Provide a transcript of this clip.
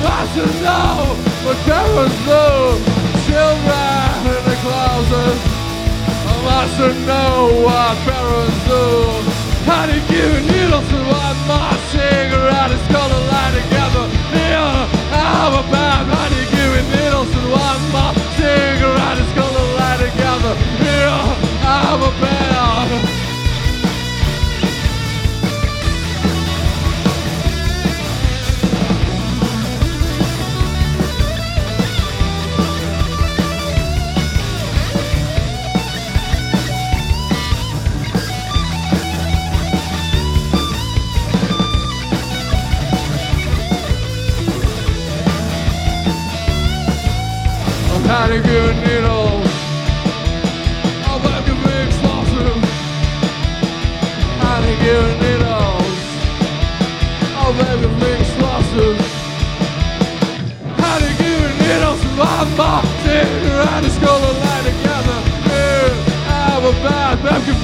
I should know what parents do. Children in the closet. I should know what parents do. How do you give needles to one more cigarette? It's gonna lie together. Yeah, I'm a bad. How do you give needles to one more cigarette? It's gonna lie together. Yeah, I'm a bad. How to give needles. I'll back a big explosive. How to give needles. I'll back a big explosive. How to give needles. I'm boxing. I just go to lie together. Yeah, I'm a bad back